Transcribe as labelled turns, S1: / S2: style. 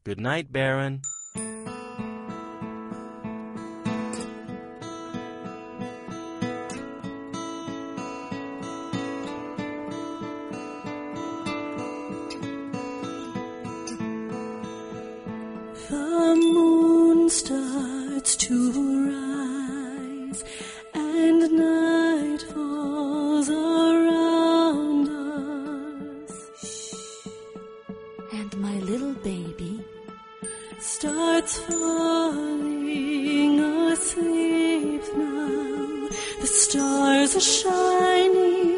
S1: Good night, Baron.
S2: The moon starts to rise, and night falls around us.
S3: And my little baby
S2: starts falling asleep now. The stars are shining